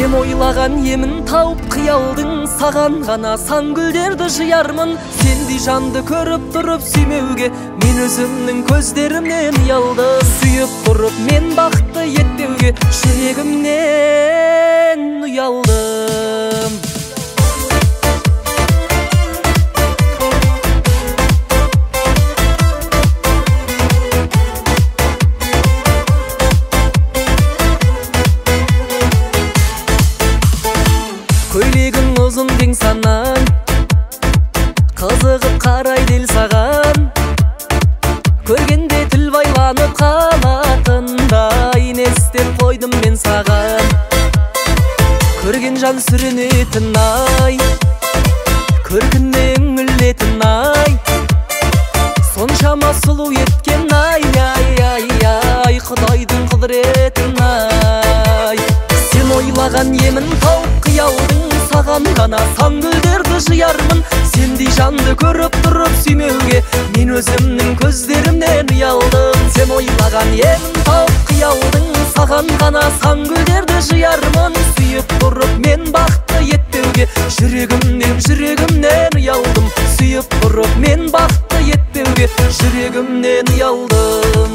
Сен ойлаған емін тауып қиялдың, саған ғана сан гүлдерді жиярмын. Сендей жанды көріп тұрып сүймеуге мен өзімнің көздерімнен ұялдым. Сүйіп тұрып мен бақытты етпеуге жүрегімнен ұялдым. Көйлегің ұзын кең санаң, қызығып қарайды ел саған. Көргенде тіл байланып қалатындай не істеп қойдым мен саған. Көрген жан сүрінетін ай, көркіне үңілетін ай, соншама сұлу еткен ай, Құдайдың құдіретін ай. Сен ойлаған емін тауып қиялдың, саған ғана сан гүлдерді жиярмын. Сендей жанды көріп тұрып сүймеуге мен өзімнің көздерімнен ұялдым. Сен ойлаған емін тауып қиялдың, саған ғана сан гүлдерді жиярмын. Сүйіп тұрып мен бақытты етпеуге жүрегімнен ұялдым. Сүйіп тұрып мен бақытты етпеуге жүрегімнен ұялдым.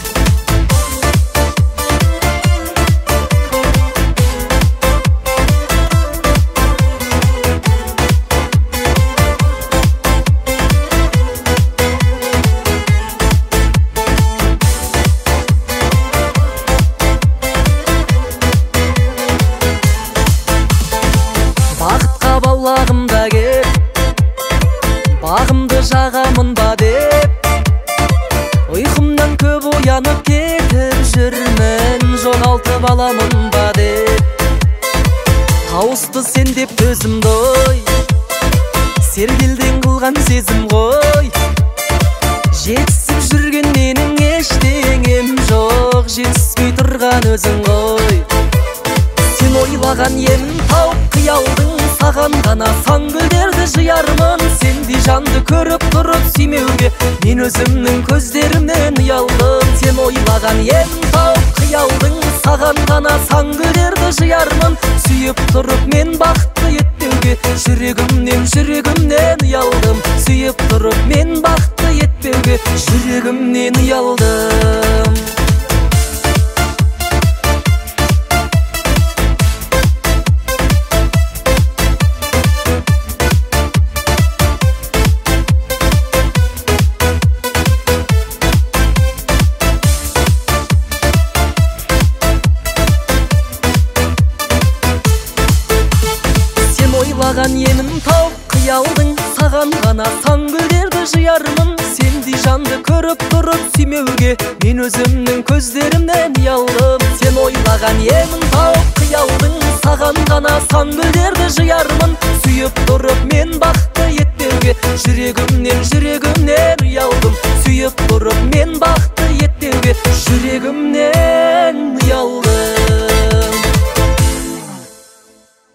Бағымда кеп, бағымды жағамын ба деп, ұйқымнан көп оянып кетіп жүрмін, жоғалтып аламын ба деп. Тауысты сен деп төзімді ой, сергелден қылған сезім ғой. Жетісіп жүрген менің ештеңем жоқ, жетіспей тұрған өзің ғой. Сен ойлаған емін тауып қиялдың, саған ғана сан гүлдерді жиярмын. Сендей жанды көріп тұрып сүймеуге мен өзімнің көздерімнен ұялдым. Сен ойлаған емін тауып қиялдың, саған ғана сан гүлдерді жиярмын. Сүйіп тұрып мен бақытты етпеуге жүрегімнен ұялдым. Сүйіп тұрып мен бақытты етпеуге жүрегімнен ұялдым. Ойлаған емін тауып қиялдың, саған ғана сан гүлдерді жиярмын. Сендей жанды көріп тұрып сүймеуге мен өзімнің көздерімнен ұялдым. Сен ойлаған емін тауып қиялдың, саған ғана сан гүлдерді жиярмын. Сүйіп тұрып мен бақытты етпеуге жүрегімнен ұялдым. Сүйіп тұрып мен бақытты етпеуге жүрегімнен